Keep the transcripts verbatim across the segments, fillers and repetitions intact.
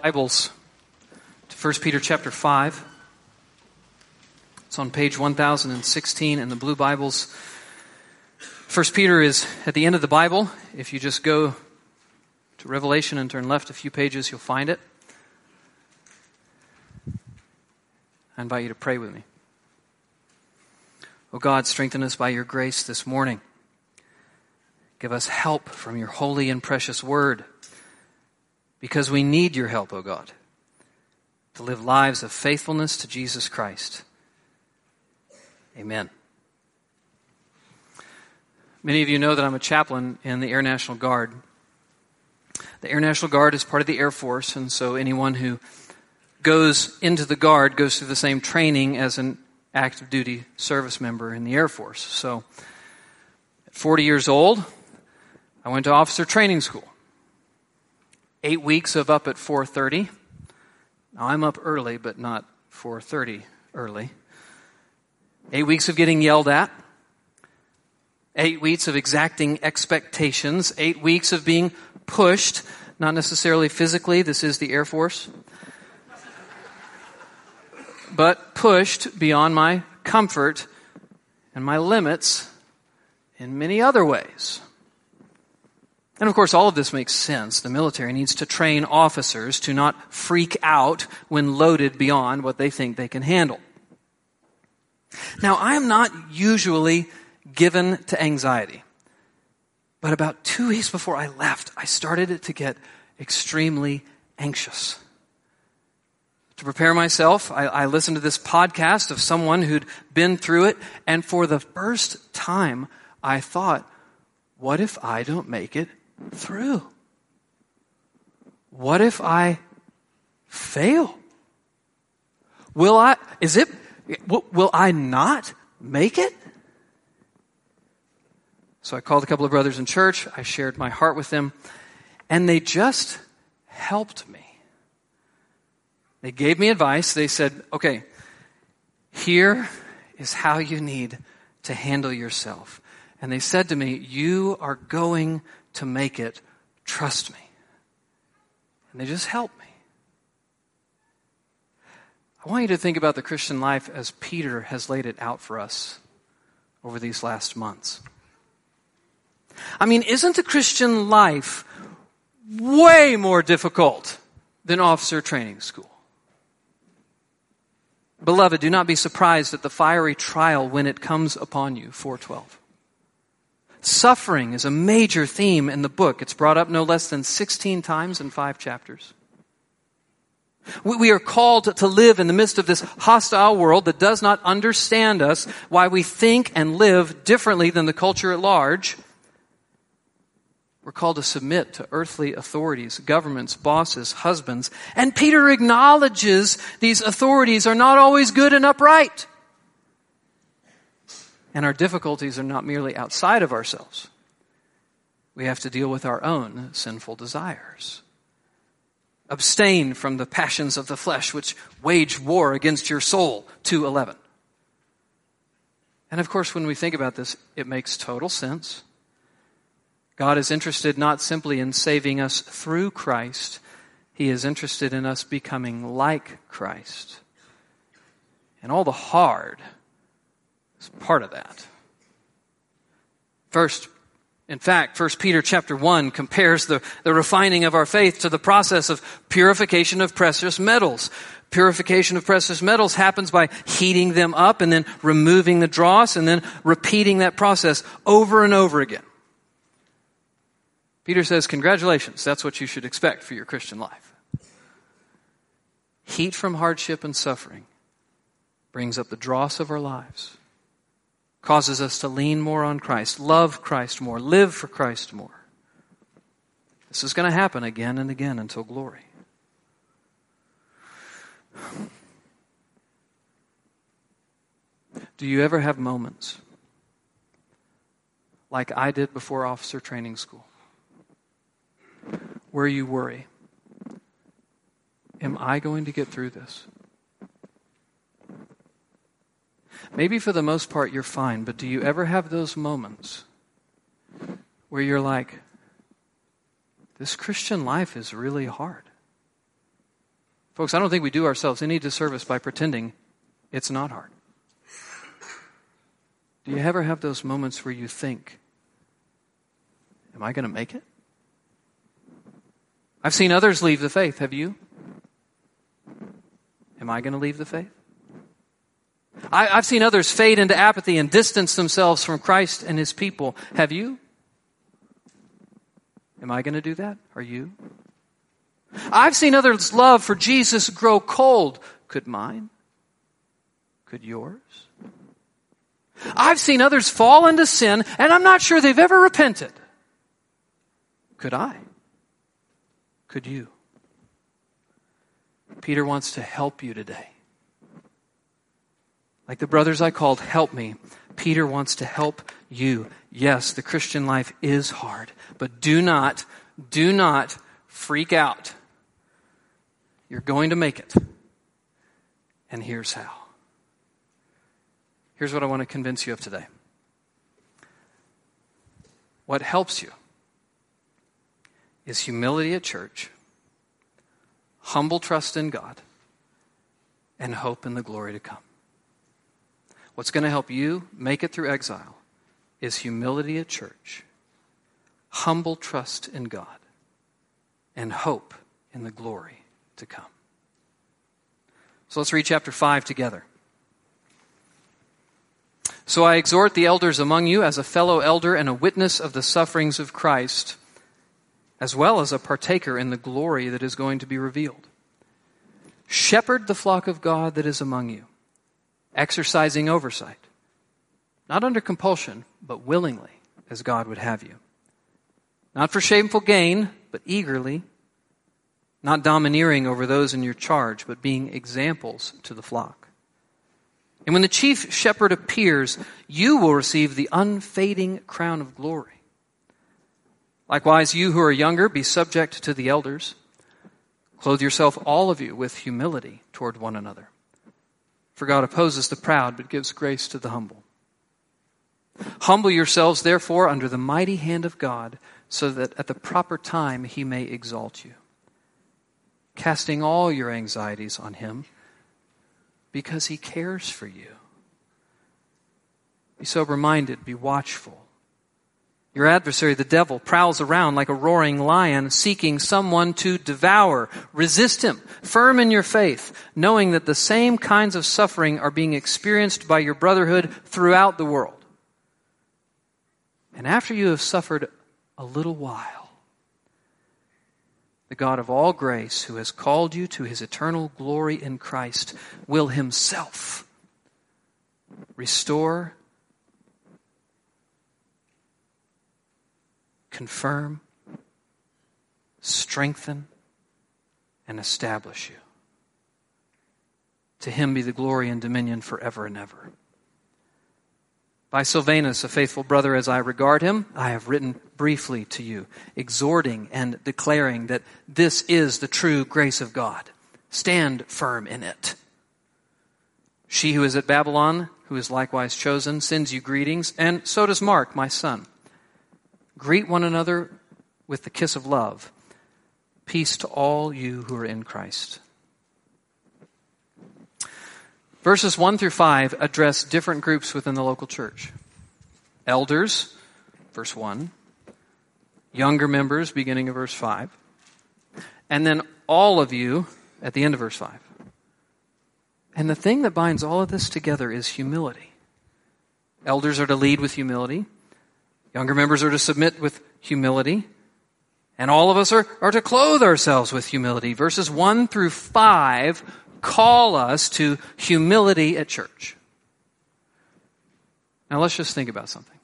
Bibles to First Peter chapter five. It's on page one thousand sixteen in the blue Bibles. First Peter is at the end of the Bible. If you just go to Revelation and turn left a few pages, you'll find it. I invite you to pray with me. Oh God, strengthen us by your grace this morning. Give us help from your holy and precious word, because we need your help, O God, to live lives of faithfulness to Jesus Christ. Amen. Many of you know that I'm a chaplain in the Air National Guard. The Air National Guard is part of the Air Force, and so anyone who goes into the Guard goes through the same training as an active duty service member in the Air Force. So at forty years old, I went to officer training school. Eight weeks of up at four thirty. Now I'm up early, but not four thirty early. Eight weeks of getting yelled at. Eight weeks of exacting expectations. Eight weeks of being pushed, not necessarily physically. This is the Air Force. But pushed beyond my comfort and my limits in many other ways. And of course, all of this makes sense. The military needs to train officers to not freak out when loaded beyond what they think they can handle. Now, I am not usually given to anxiety, but about two weeks before I left, I started to get extremely anxious. To prepare myself, I, I listened to this podcast of someone who'd been through it, and for the first time, I thought, what if I don't make it through? What if I fail? Will I, is it, will I not make it? So I called a couple of brothers in church. I shared my heart with them, and they just helped me. They gave me advice. They said, okay, here is how you need to handle yourself. And they said to me, you are going to make it. Trust me. And they just helped me. I want you to think about the Christian life as Peter has laid it out for us over these last months. I mean, isn't the Christian life way more difficult than officer training school? Beloved, do not be surprised at the fiery trial when it comes upon you, four twelve. Suffering is a major theme in the book. It's brought up no less than sixteen times in five chapters. We are called to live in the midst of this hostile world that does not understand us, why we think and live differently than the culture at large. We're called to submit to earthly authorities, governments, bosses, husbands. And Peter acknowledges these authorities are not always good and upright. And our difficulties are not merely outside of ourselves. We have to deal with our own sinful desires. Abstain from the passions of the flesh which wage war against your soul, two eleven. And of course, when we think about this, it makes total sense. God is interested not simply in saving us through Christ. He is interested in us becoming like Christ. And all the hard is part of that. First, in fact, First Peter chapter one compares the, the refining of our faith to the process of purification of precious metals. Purification of precious metals happens by heating them up and then removing the dross and then repeating that process over and over again. Peter says, congratulations, that's what you should expect for your Christian life. Heat from hardship and suffering brings up the dross of our lives, causes us to lean more on Christ, love Christ more, live for Christ more. This is going to happen again and again until glory. Do you ever have moments like I did before officer training school, where you worry, am I going to get through this? Maybe for the most part you're fine, but do you ever have those moments where you're like, this Christian life is really hard? Folks, I don't think we do ourselves any disservice by pretending it's not hard. Do you ever have those moments where you think, am I going to make it? I've seen others leave the faith. Have you? Am I going to leave the faith? I, I've seen others fade into apathy and distance themselves from Christ and His people. Have you? Am I going to do that? Are you? I've seen others' love for Jesus grow cold. Could mine? Could yours? I've seen others fall into sin, and I'm not sure they've ever repented. Could I? Could you? Peter wants to help you today. Like the brothers I called, help me. Peter wants to help you. Yes, the Christian life is hard, but do not, do not freak out. You're going to make it. And here's how. Here's what I want to convince you of today. What helps you is humility at church, humble trust in God, and hope in the glory to come. What's going to help you make it through exile is humility at church, humble trust in God, and hope in the glory to come. So let's read chapter five together. So I exhort the elders among you as a fellow elder and a witness of the sufferings of Christ, as well as a partaker in the glory that is going to be revealed. Shepherd the flock of God that is among you, exercising oversight, not under compulsion, but willingly, as God would have you. Not for shameful gain, but eagerly, not domineering over those in your charge, but being examples to the flock. And when the chief shepherd appears, you will receive the unfading crown of glory. Likewise, you who are younger, be subject to the elders. Clothe yourself, all of you, with humility toward one another. For God opposes the proud, but gives grace to the humble. Humble yourselves, therefore, under the mighty hand of God, so that at the proper time He may exalt you, casting all your anxieties on Him, because He cares for you. Be sober-minded, be watchful. Your adversary, the devil, prowls around like a roaring lion, seeking someone to devour. Resist him, firm in your faith, knowing that the same kinds of suffering are being experienced by your brotherhood throughout the world. And after you have suffered a little while, the God of all grace, who has called you to His eternal glory in Christ, will Himself restore, confirm, strengthen, and establish you. To Him be the glory and dominion forever and ever. By Silvanus, a faithful brother as I regard him, I have written briefly to you, exhorting and declaring that this is the true grace of God. Stand firm in it. She who is at Babylon, who is likewise chosen, sends you greetings, and so does Mark, my son. Greet one another with the kiss of love. Peace to all you who are in Christ. Verses one through five address different groups within the local church. Elders, verse one. Younger members, beginning of verse five. And then all of you at the end of verse five. And the thing that binds all of this together is humility. Elders are to lead with humility. Younger members are to submit with humility. And all of us are, are to clothe ourselves with humility. Verses one through five call us to humility at church. Now let's just think about something.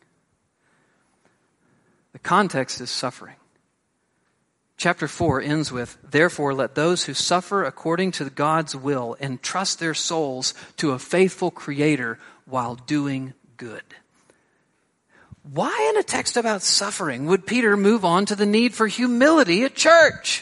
The context is suffering. Chapter four ends with, therefore let those who suffer according to God's will entrust their souls to a faithful Creator while doing good. Why in a text about suffering would Peter move on to the need for humility at church?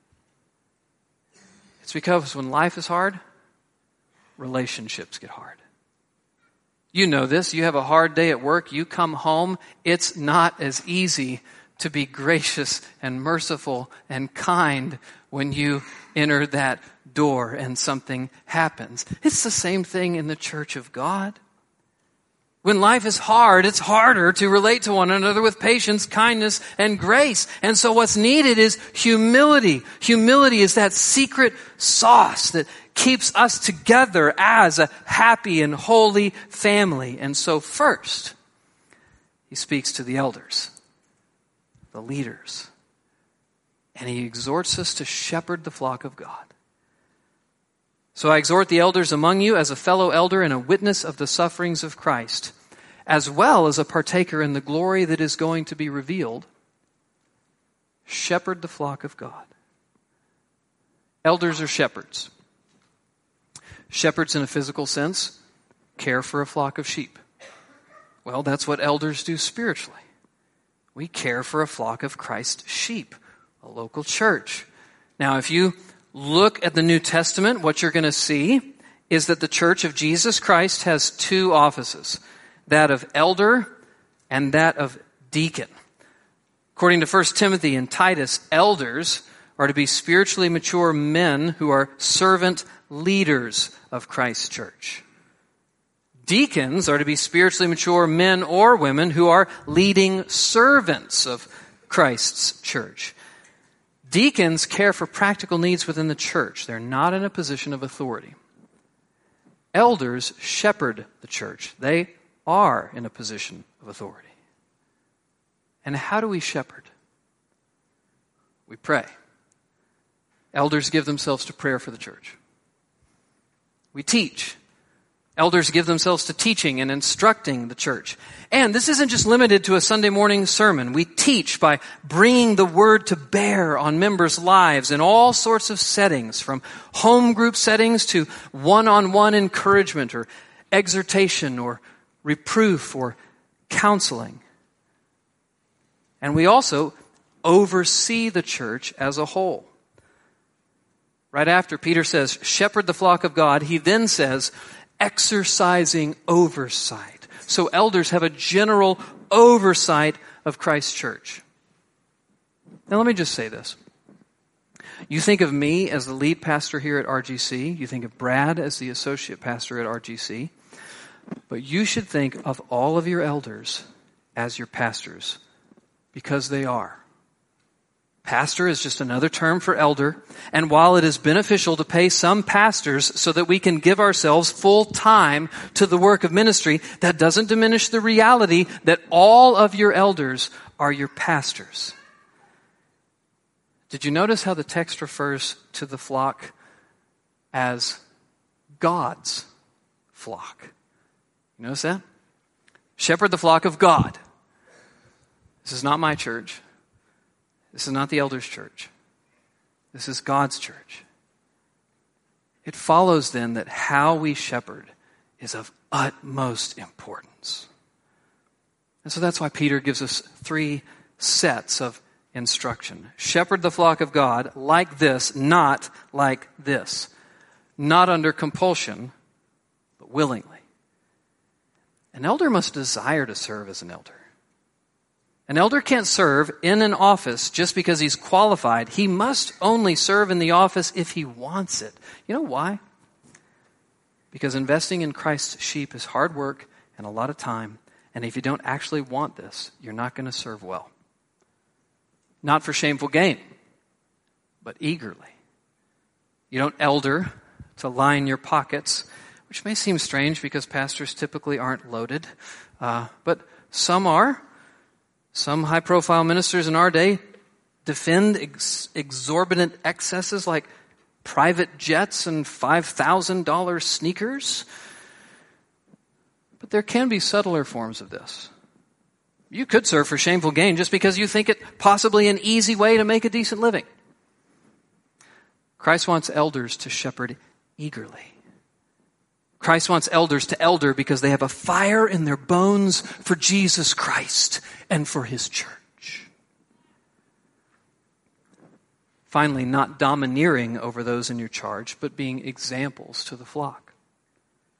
It's because when life is hard, relationships get hard. You know this. You have a hard day at work. You come home. It's not as easy to be gracious and merciful and kind when you enter that door and something happens. It's the same thing in the church of God. When life is hard, it's harder to relate to one another with patience, kindness, and grace. And so what's needed is humility. Humility is that secret sauce that keeps us together as a happy and holy family. And so first, he speaks to the elders, the leaders, and he exhorts us to shepherd the flock of God. So I exhort the elders among you as a fellow elder and a witness of the sufferings of Christ, as well as a partaker in the glory that is going to be revealed. Shepherd the flock of God. Elders are shepherds. Shepherds in a physical sense care for a flock of sheep. Well, that's what elders do spiritually. We care for a flock of Christ's sheep, a local church. Now, if you look at the New Testament, what you're going to see is that the church of Jesus Christ has two offices, that of elder and that of deacon. According to First Timothy and Titus, elders are to be spiritually mature men who are servant leaders of Christ's church. Deacons are to be spiritually mature men or women who are leading servants of Christ's church. Deacons care for practical needs within the church. They're not in a position of authority. Elders shepherd the church. They are in a position of authority. And how do we shepherd? We pray. Elders give themselves to prayer for the church. We teach. Elders give themselves to teaching and instructing the church. And this isn't just limited to a Sunday morning sermon. We teach by bringing the word to bear on members' lives in all sorts of settings, from home group settings to one-on-one encouragement or exhortation or reproof or counseling. And we also oversee the church as a whole. Right after Peter says, shepherd the flock of God, he then says, exercising oversight. So elders have a general oversight of Christ's church. Now let me just say this. You think of me as the lead pastor here at R G C. You think of Brad as the associate pastor at R G C. But you should think of all of your elders as your pastors, because they are. Pastor is just another term for elder, and while it is beneficial to pay some pastors so that we can give ourselves full time to the work of ministry, that doesn't diminish the reality that all of your elders are your pastors. Did you notice how the text refers to the flock as God's flock? You notice that? Shepherd the flock of God. This is not my church. This is not the elders' church. This is God's church. It follows then that how we shepherd is of utmost importance. And so that's why Peter gives us three sets of instruction. Shepherd the flock of God like this, not like this. Not under compulsion, but willingly. An elder must desire to serve as an elder. An elder can't serve in an office just because he's qualified. He must only serve in the office if he wants it. You know why? Because investing in Christ's sheep is hard work and a lot of time. And if you don't actually want this, you're not going to serve well. Not for shameful gain, but eagerly. You don't elder to line your pockets, which may seem strange because pastors typically aren't loaded. Uh, but some are. Some high-profile ministers in our day defend ex- exorbitant excesses like private jets and five thousand dollars sneakers. But there can be subtler forms of this. You could serve for shameful gain just because you think it possibly an easy way to make a decent living. Christ wants elders to shepherd eagerly. Christ wants elders to elder because they have a fire in their bones for Jesus Christ and for his church. Finally, not domineering over those in your charge, but being examples to the flock.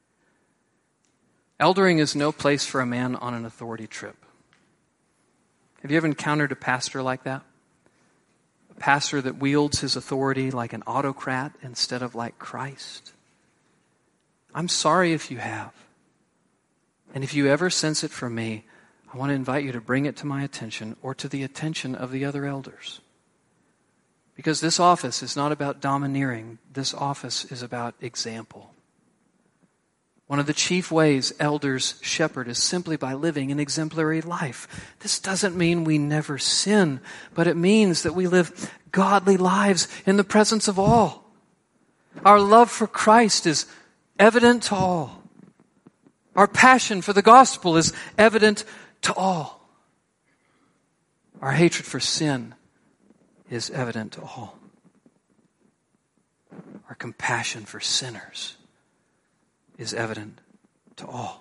Eldering is no place for a man on an authority trip. Have you ever encountered a pastor like that? A pastor that wields his authority like an autocrat instead of like Christ? I'm sorry if you have. And if you ever sense it from me, I want to invite you to bring it to my attention or to the attention of the other elders. Because this office is not about domineering. This office is about example. One of the chief ways elders shepherd is simply by living an exemplary life. This doesn't mean we never sin, but it means that we live godly lives in the presence of all. Our love for Christ is evident to all. Our passion for the gospel is evident to all. Our hatred for sin is evident to all. Our compassion for sinners is evident to all.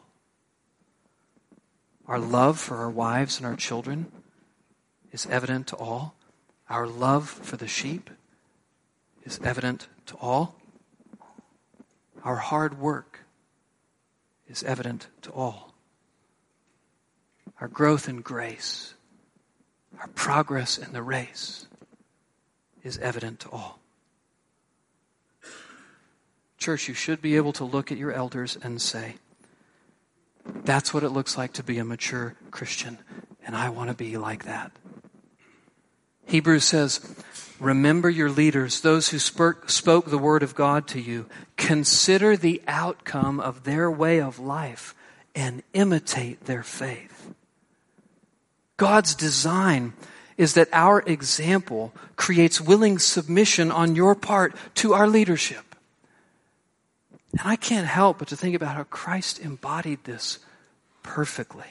Our love for our wives and our children is evident to all. Our love for the sheep is evident to all. Our hard work is evident to all. Our growth in grace, our progress in the race is evident to all. Church, you should be able to look at your elders and say, that's what it looks like to be a mature Christian, and I want to be like that. Hebrews says, remember your leaders, those who spoke, spoke the word of God to you. Consider the outcome of their way of life and imitate their faith. God's design is that our example creates willing submission on your part to our leadership. And I can't help but to think about how Christ embodied this perfectly.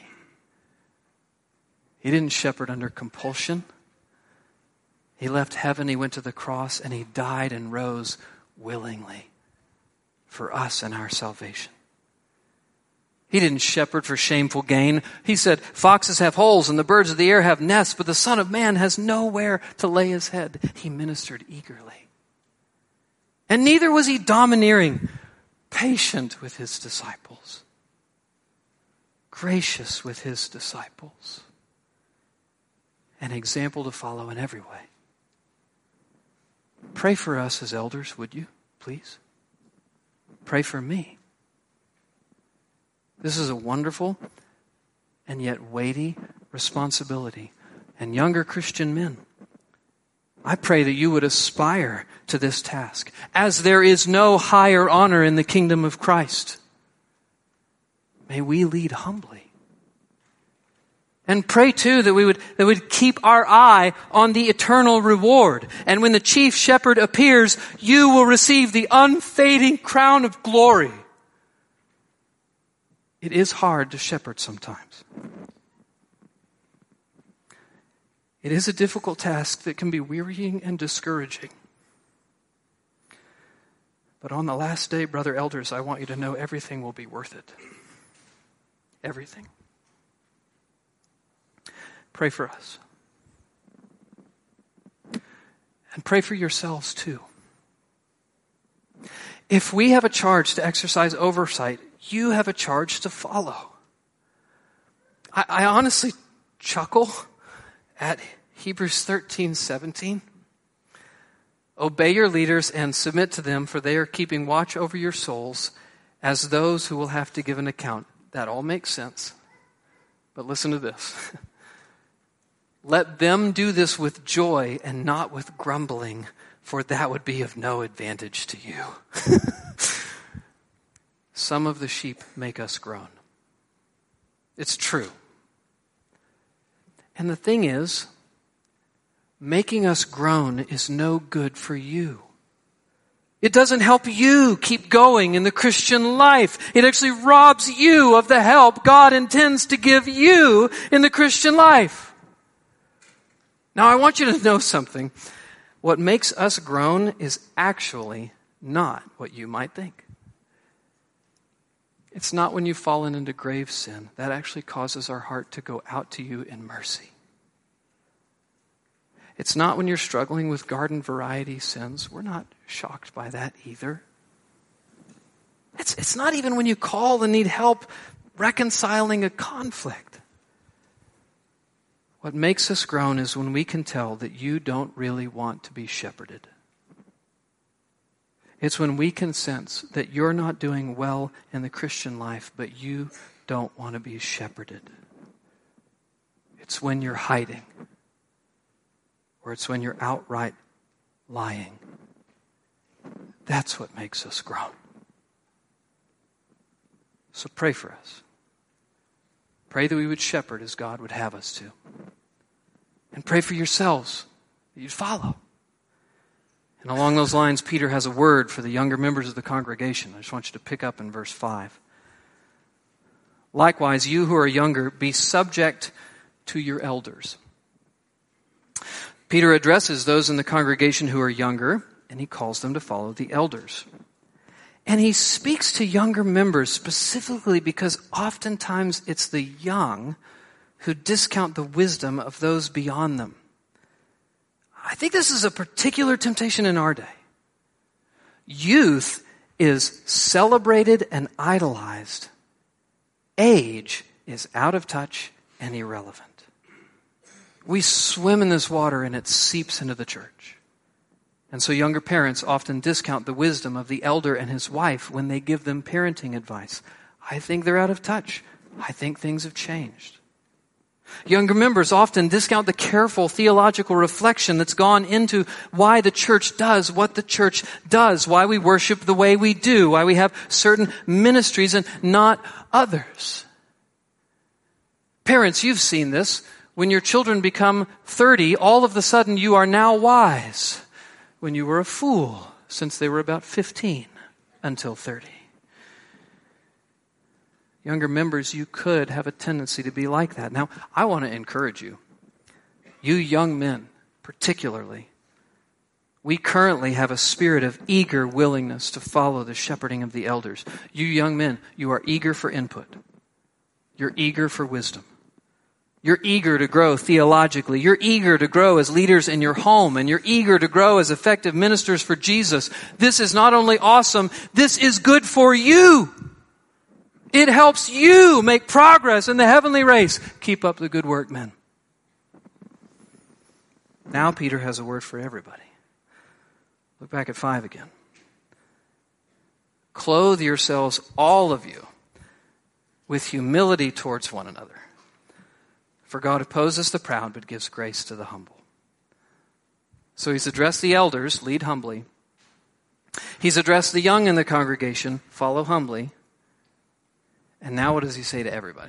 He didn't shepherd under compulsion. He left heaven, he went to the cross, and he died and rose willingly for us and our salvation. He didn't shepherd for shameful gain. He said, foxes have holes and the birds of the air have nests, but the Son of Man has nowhere to lay his head. He ministered eagerly. And neither was he domineering, patient with his disciples, gracious with his disciples, an example to follow in every way. Pray for us as elders, would you, please? Pray for me. This is a wonderful and yet weighty responsibility. And younger Christian men, I pray that you would aspire to this task, as there is no higher honor in the kingdom of Christ. May we lead humbly. And pray too that we would, that we'd keep our eye on the eternal reward. And when the chief shepherd appears, you will receive the unfading crown of glory. It is hard to shepherd sometimes. It is a difficult task that can be wearying and discouraging. But on the last day, brother elders, I want you to know everything will be worth it. Everything. Pray for us. And pray for yourselves too. If we have a charge to exercise oversight, you have a charge to follow. I, I honestly chuckle at Hebrews thirteen seventeen. Obey your leaders and submit to them, for they are keeping watch over your souls as those who will have to give an account. That all makes sense. But listen to this. Let them do this with joy and not with grumbling, for that would be of no advantage to you. Some of the sheep make us groan. It's true. And the thing is, making us groan is no good for you. It doesn't help you keep going in the Christian life. It actually robs you of the help God intends to give you in the Christian life. Now, I want you to know something. What makes us groan is actually not what you might think. It's not when you've fallen into grave sin. That actually causes our heart to go out to you in mercy. It's not when you're struggling with garden variety sins. We're not shocked by that either. It's, it's not even when you call and need help reconciling a conflict. What makes us groan is when we can tell that you don't really want to be shepherded. It's when we can sense that you're not doing well in the Christian life, but you don't want to be shepherded. It's when you're hiding, or it's when you're outright lying. That's what makes us groan. So pray for us. Pray that we would shepherd as God would have us to. And pray for yourselves that you'd follow. And along those lines, Peter has a word for the younger members of the congregation. I just want you to pick up in verse five. Likewise, you who are younger, be subject to your elders. Peter addresses those in the congregation who are younger, and he calls them to follow the elders. And he speaks to younger members specifically because oftentimes it's the young who discount the wisdom of those beyond them. I think this is a particular temptation in our day. Youth is celebrated and idolized. Age is out of touch and irrelevant. We swim in this water and it seeps into the church. And so younger parents often discount the wisdom of the elder and his wife when they give them parenting advice. I think they're out of touch. I think things have changed. Younger members often discount the careful theological reflection that's gone into why the church does what the church does, why we worship the way we do, why we have certain ministries and not others. Parents, you've seen this. When your children become thirty, all of a sudden you are now wise. When you were a fool since they were about fifteen until thirty. Younger members, you could have a tendency to be like that. Now, I want to encourage you. You young men, particularly, we currently have a spirit of eager willingness to follow the shepherding of the elders. You young men, you are eager for input. You're eager for wisdom. You're eager to grow theologically. You're eager to grow as leaders in your home, and you're eager to grow as effective ministers for Jesus. This is not only awesome, this is good for you. It helps you make progress in the heavenly race. Keep up the good work, men. Now Peter has a word for everybody. Look back at five again. Clothe yourselves, all of you, with humility towards one another. For God opposes the proud, but gives grace to the humble. So he's addressed the elders, lead humbly. He's addressed the young in the congregation, follow humbly. And now what does he say to everybody?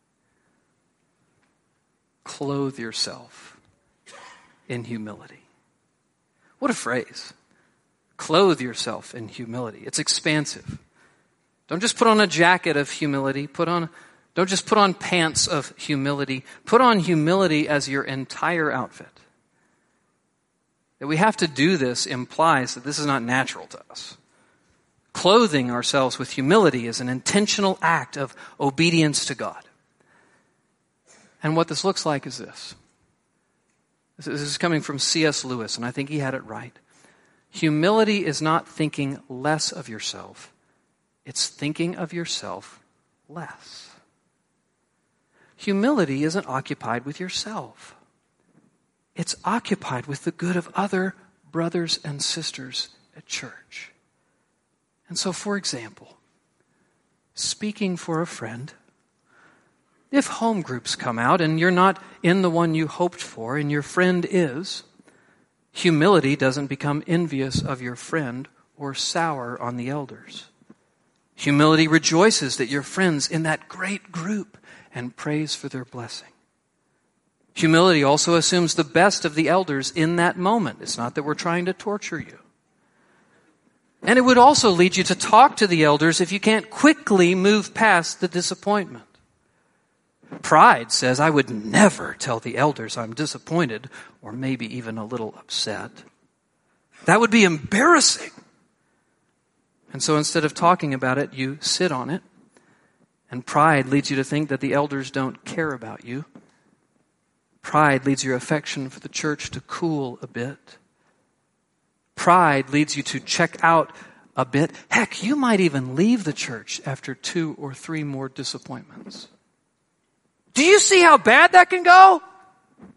Clothe yourself in humility. What a phrase. Clothe yourself in humility. It's expansive. Don't just put on a jacket of humility. Put on, don't just put on pants of humility. Put on humility as your entire outfit. That we have to do this implies that this is not natural to us. Clothing ourselves with humility is an intentional act of obedience to God. And what this looks like is this. This is coming from C S Lewis, and I think he had it right. Humility is not thinking less of yourself. It's thinking of yourself less. Humility isn't occupied with yourself. It's occupied with the good of other brothers and sisters at church. And so, for example, speaking for a friend, if home groups come out and you're not in the one you hoped for and your friend is, humility doesn't become envious of your friend or sour on the elders. Humility rejoices that your friend's in that great group and prays for their blessing. Humility also assumes the best of the elders in that moment. It's not that we're trying to torture you. And it would also lead you to talk to the elders if you can't quickly move past the disappointment. Pride says, I would never tell the elders I'm disappointed or maybe even a little upset. That would be embarrassing. And so instead of talking about it, you sit on it. And pride leads you to think that the elders don't care about you. Pride leads your affection for the church to cool a bit. Pride leads you to check out a bit. Heck, you might even leave the church after two or three more disappointments. Do you see how bad that can go?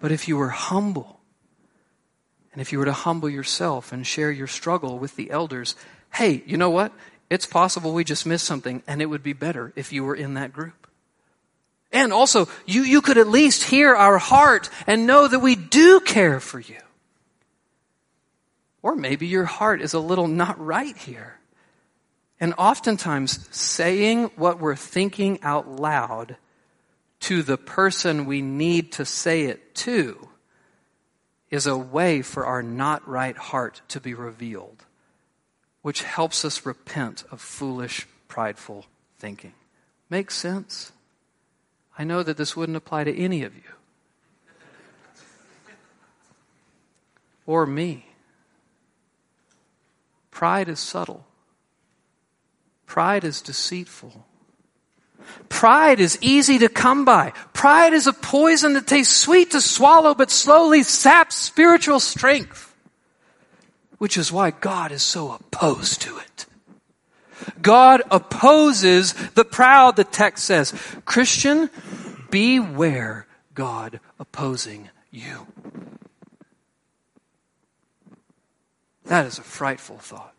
But if you were humble, and if you were to humble yourself and share your struggle with the elders, hey, you know what? It's possible we just missed something, and it would be better if you were in that group. And also, you, you could at least hear our heart and know that we do care for you. Or maybe your heart is a little not right here. And oftentimes, saying what we're thinking out loud to the person we need to say it to is a way for our not right heart to be revealed, which helps us repent of foolish, prideful thinking. Makes sense? I know that this wouldn't apply to any of you. Or me. Pride is subtle. Pride is deceitful. Pride is easy to come by. Pride is a poison that tastes sweet to swallow, but slowly saps spiritual strength. Which is why God is so opposed to it. God opposes the proud, the text says. Christian, beware God opposing you. That is a frightful thought.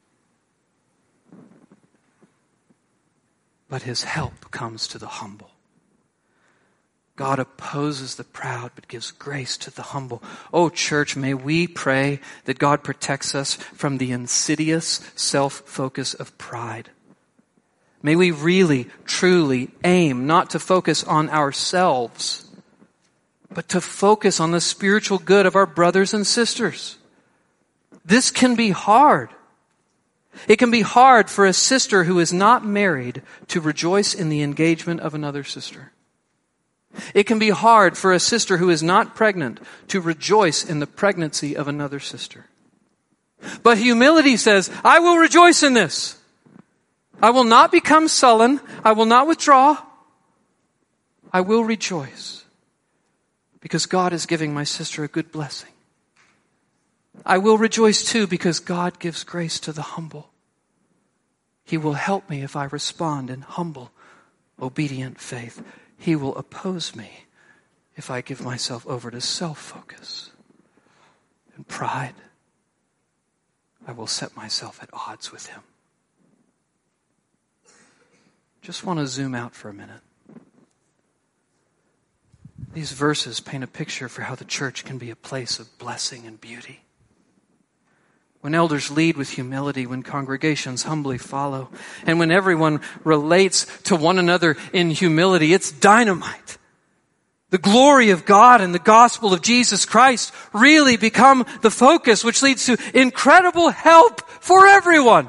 But his help comes to the humble. God opposes the proud, but gives grace to the humble. Oh, church, may we pray that God protects us from the insidious self-focus of pride. May we really, truly aim not to focus on ourselves, but to focus on the spiritual good of our brothers and sisters. This can be hard. It can be hard for a sister who is not married to rejoice in the engagement of another sister. It can be hard for a sister who is not pregnant to rejoice in the pregnancy of another sister. But humility says, I will rejoice in this. I will not become sullen. I will not withdraw. I will rejoice because God is giving my sister a good blessing. I will rejoice too because God gives grace to the humble. He will help me if I respond in humble, obedient faith. He will oppose me if I give myself over to self-focus and pride. I will set myself at odds with him. Just want to zoom out for a minute. These verses paint a picture for how the church can be a place of blessing and beauty. When elders lead with humility, when congregations humbly follow, and when everyone relates to one another in humility, it's dynamite. The glory of God and the gospel of Jesus Christ really become the focus, which leads to incredible help for everyone.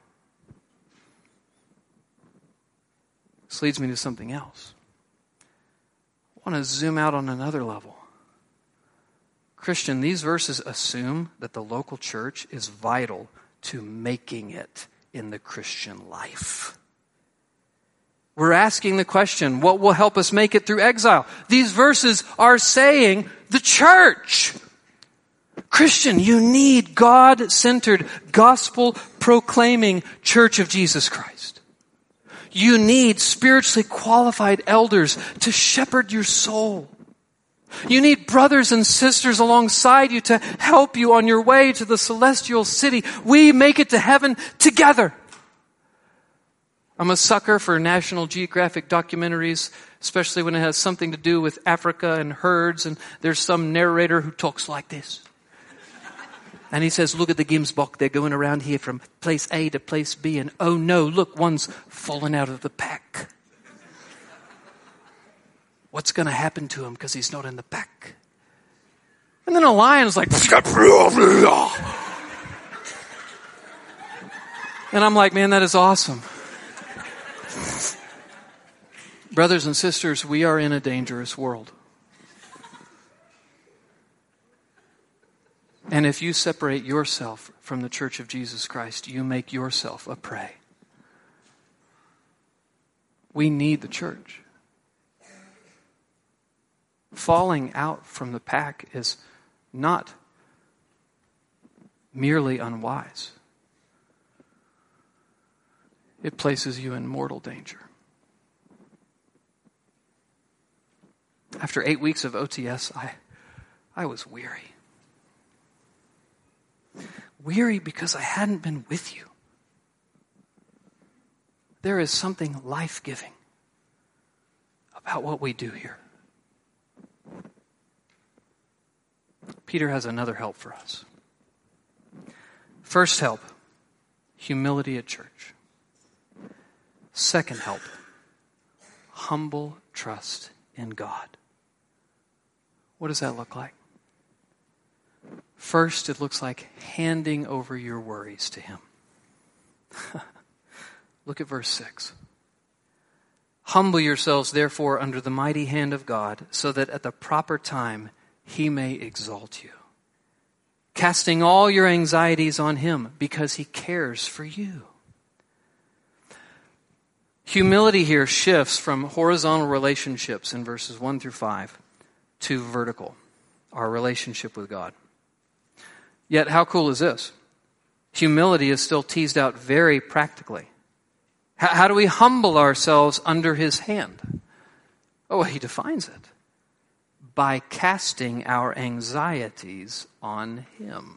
This leads me to something else. I want to zoom out on another level. Christian, these verses assume that the local church is vital to making it in the Christian life. We're asking the question, what will help us make it through exile? These verses are saying the church. Christian, you need God-centered, gospel-proclaiming church of Jesus Christ. You need spiritually qualified elders to shepherd your soul. You need brothers and sisters alongside you to help you on your way to the celestial city. We make it to heaven together. I'm a sucker for National Geographic documentaries, especially when it has something to do with Africa and herds, and there's some narrator who talks like this. And he says, look at the Gemsbok, they're going around here from place A to place B, and oh no, look, one's fallen out of the pack. What's going to happen to him because he's not in the pack? And then a lion's like, and I'm like, man, that is awesome. Brothers and sisters, we are in a dangerous world. And if you separate yourself from the Church of Jesus Christ, you make yourself a prey. We need the church. Falling out from the pack is not merely unwise. It places you in mortal danger. After eight weeks of O T S, I I was weary. Weary because I hadn't been with you. There is something life-giving about what we do here. Peter has another help for us. First help, humility at church. Second help, humble trust in God. What does that look like? First, it looks like handing over your worries to Him. Look at verse six. Humble yourselves, therefore, under the mighty hand of God, so that at the proper time He may exalt you, casting all your anxieties on Him, because He cares for you. Humility here shifts from horizontal relationships in verses one through five to vertical, our relationship with God. Yet, how cool is this? Humility is still teased out very practically. How, how do we humble ourselves under His hand? Oh, well, He defines it. By casting our anxieties on Him.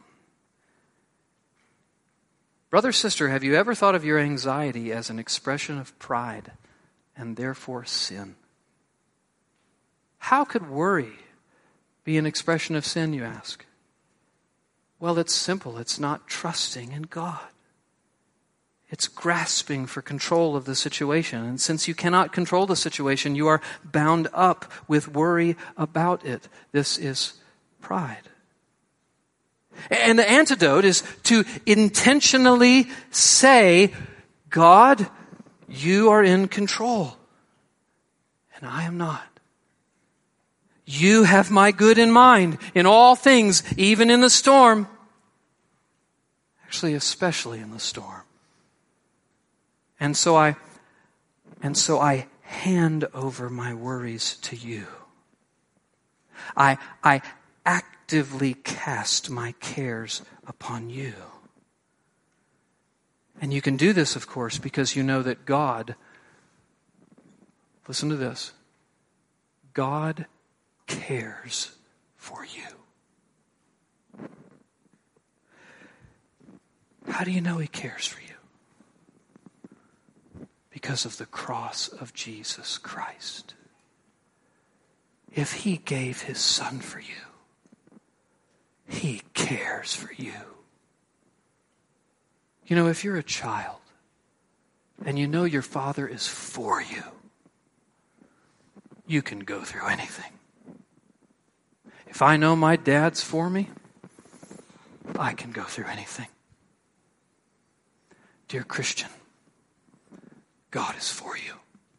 Brother, sister, have you ever thought of your anxiety as an expression of pride and therefore sin? How could worry be an expression of sin, you ask? Well, it's simple. It's not trusting in God. It's grasping for control of the situation. And since you cannot control the situation, you are bound up with worry about it. This is pride. And the antidote is to intentionally say, God, you are in control, and I am not. You have my good in mind in all things, even in the storm. Actually, especially in the storm. And so I, and so I hand over my worries to you. I, I actively cast my cares upon you. And you can do this, of course, because you know that God, listen to this, God cares for you. How do you know He cares for you? Because of the cross of Jesus Christ. If He gave His Son for you, He cares for you. You know, if you're a child and you know your Father is for you, you can go through anything. If I know my dad's for me, I can go through anything. Dear Christian, God is for you.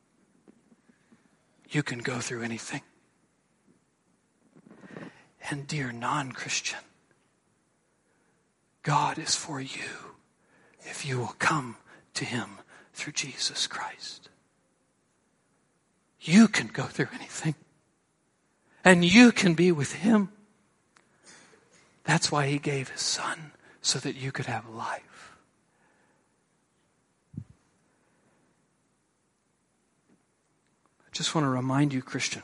You can go through anything. And dear non-Christian, God is for you if you will come to Him through Jesus Christ. You can go through anything. And you can be with Him. That's why He gave His Son, so that you could have life. I just want to remind you, Christian,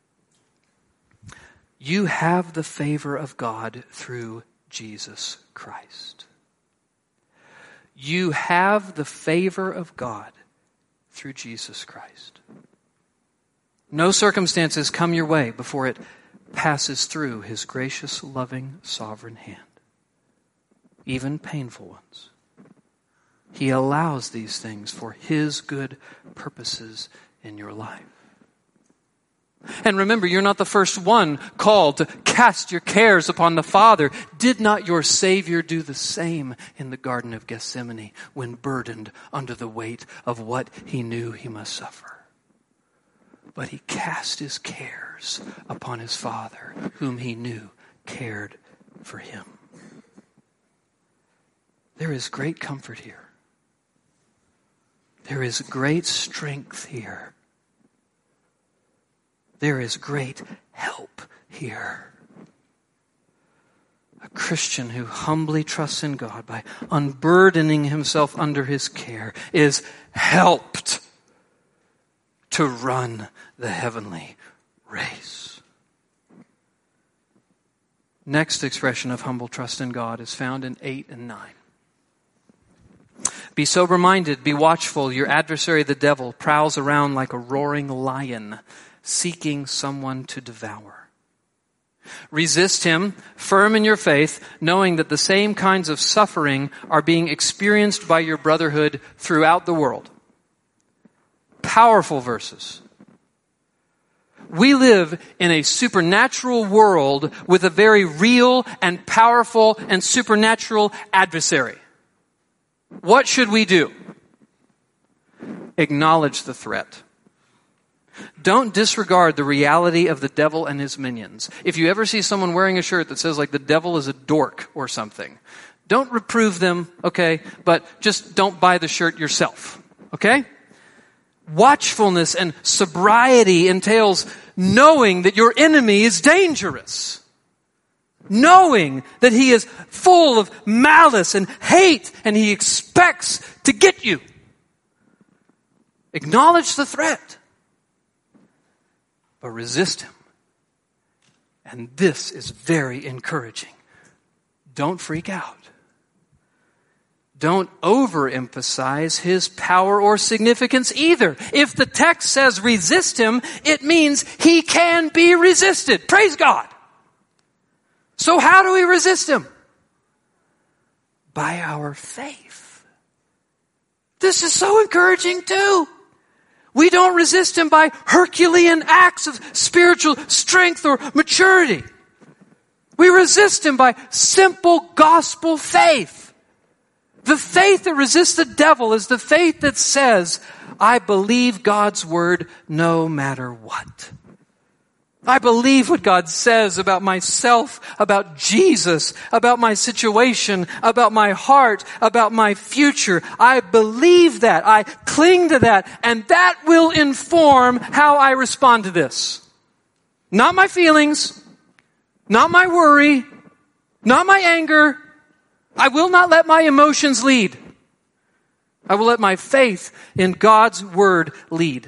you have the favor of God through Jesus Christ. You have the favor of God through Jesus Christ. No circumstances come your way before it passes through His gracious, loving, sovereign hand. Even painful ones. He allows these things for His good purposes in your life. And remember, you're not the first one called to cast your cares upon the Father. Did not your Savior do the same in the Garden of Gethsemane when burdened under the weight of what He knew He must suffer? But He cast His cares upon His Father, whom He knew cared for Him. There is great comfort here. There is great strength here. There is great help here. A Christian who humbly trusts in God by unburdening himself under His care is helped to run the heavenly race. Next expression of humble trust in God is found in eight and nine. Be sober-minded, be watchful. Your adversary, the devil, prowls around like a roaring lion, seeking someone to devour. Resist him, firm in your faith, knowing that the same kinds of suffering are being experienced by your brotherhood throughout the world. Powerful verses. We live in a supernatural world with a very real and powerful and supernatural adversary. What should we do? Acknowledge the threat. Don't disregard the reality of the devil and his minions. If you ever see someone wearing a shirt that says like the devil is a dork or something, don't reprove them, okay? But just don't buy the shirt yourself, okay? Watchfulness and sobriety entails knowing that your enemy is dangerous. Knowing that he is full of malice and hate and he expects to get you. Acknowledge the threat, but resist him. And this is very encouraging. Don't freak out. Don't overemphasize his power or significance either. If the text says resist him, it means he can be resisted. Praise God. So how do we resist him? By our faith. This is so encouraging too. We don't resist him by Herculean acts of spiritual strength or maturity. We resist him by simple gospel faith. The faith that resists the devil is the faith that says, I believe God's word no matter what. I believe what God says about myself, about Jesus, about my situation, about my heart, about my future. I believe that. I cling to that. And that will inform how I respond to this. Not my feelings, not my worry, not my anger. I will not let my emotions lead. I will let my faith in God's word lead.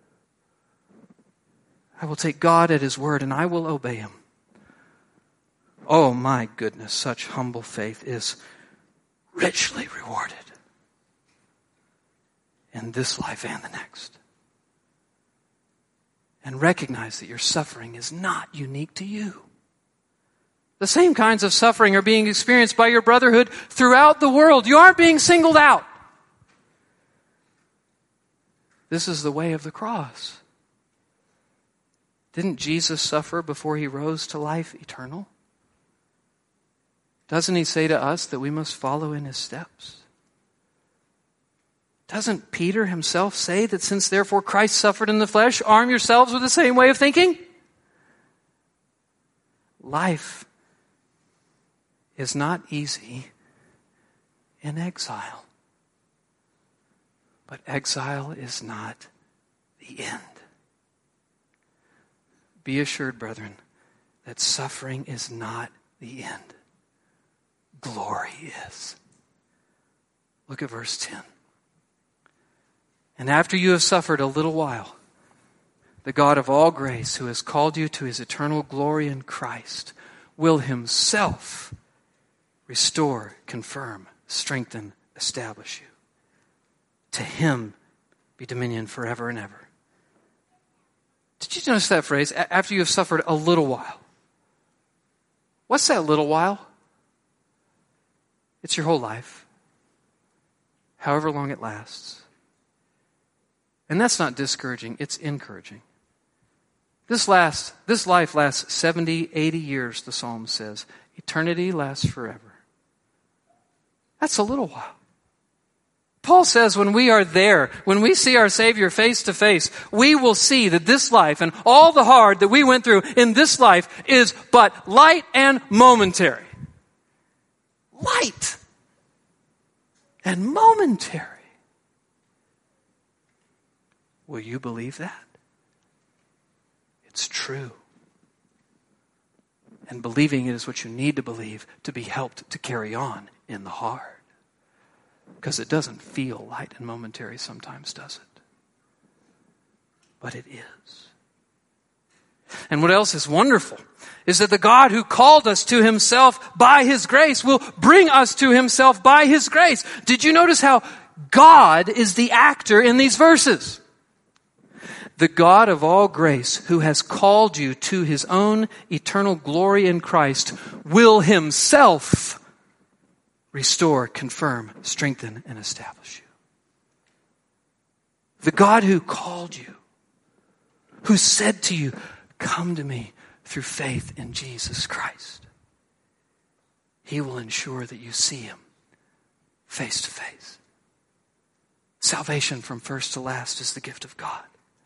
I will take God at his word and I will obey him. Oh my goodness, such humble faith is richly rewarded in this life and the next. And recognize that your suffering is not unique to you. The same kinds of suffering are being experienced by your brotherhood throughout the world. You aren't being singled out. This is the way of the cross. Didn't Jesus suffer before he rose to life eternal? Doesn't he say to us that we must follow in his steps? Doesn't Peter himself say that since therefore Christ suffered in the flesh, arm yourselves with the same way of thinking? Life is not easy in exile. But exile is not the end. Be assured, brethren, that suffering is not the end. Glory is. Look at verse ten. And after you have suffered a little while, the God of all grace, who has called you to his eternal glory in Christ, will himself restore, confirm, strengthen, establish you. To him be dominion forever and ever. Did you notice that phrase? After you have suffered a little while. What's that little while? It's your whole life. However long it lasts. And that's not discouraging, it's encouraging. This last, this life lasts seventy, eighty years, the Psalm says. Eternity lasts forever. That's a little while. Paul says when we are there, when we see our Savior face to face, we will see that this life and all the hard that we went through in this life is but light and momentary. Light and momentary. Will you believe that? It's true. And believing it is what you need to believe to be helped to carry on in the hard. Because it doesn't feel light and momentary sometimes, does it? But it is. And what else is wonderful is that the God who called us to himself by his grace will bring us to himself by his grace. Did you notice how God is the actor in these verses? The God of all grace, who has called you to his own eternal glory in Christ, will himself restore, confirm, strengthen, and establish you. The God who called you, who said to you, come to me through faith in Jesus Christ, he will ensure that you see him face to face. Salvation from first to last is the gift of God.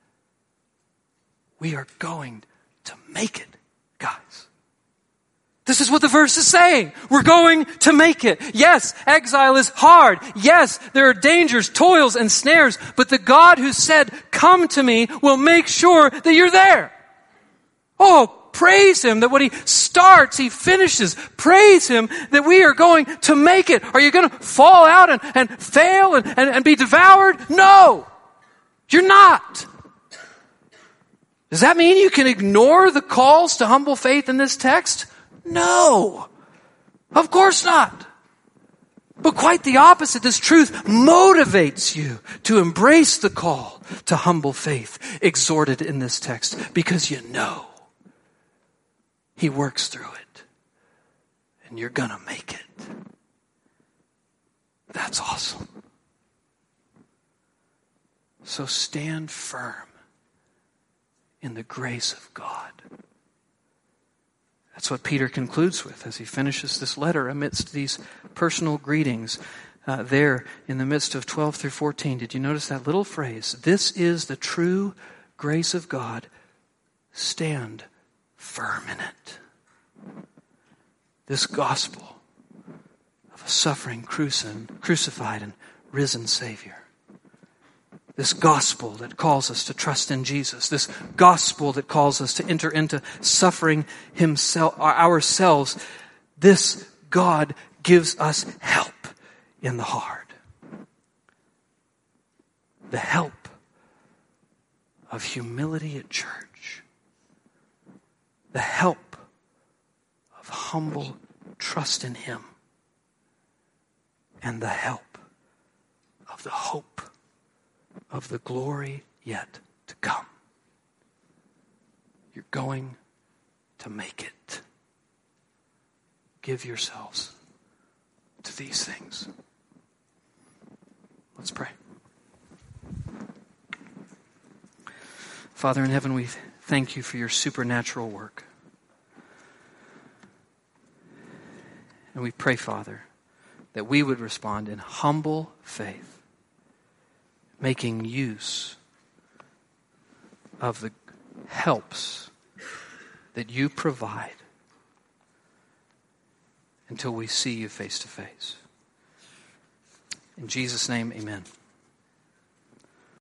We are going to make it, guys. This is what the verse is saying. We're going to make it. Yes, exile is hard. Yes, there are dangers, toils, and snares. But the God who said, come to me, will make sure that you're there. Oh, praise him that what he starts, he finishes. Praise him that we are going to make it. Are you going to fall out and, and fail and, and, and be devoured? No, you're not. Does that mean you can ignore the calls to humble faith in this text? No, of course not. But quite the opposite. This truth motivates you to embrace the call to humble faith exhorted in this text, because you know he works through it and you're gonna make it. That's awesome. So stand firm in the grace of God. That's what Peter concludes with as he finishes this letter amidst these personal greetings uh, there in the midst of twelve through fourteen. Did you notice that little phrase? This is the true grace of God. Stand firm in it. This gospel of a suffering, crucified, and risen Savior. This gospel that calls us to trust in Jesus. This gospel that calls us to enter into suffering himself, ourselves. This God gives us help in the hard. The help of humility at church. The help of humble trust in him. And the help of the hope of the glory yet to come. You're going to make it. Give yourselves to these things. Let's pray. Father in heaven, we thank you for your supernatural work. And we pray, Father, that we would respond in humble faith, making use of the helps that you provide until we see you face to face. In Jesus' name, amen.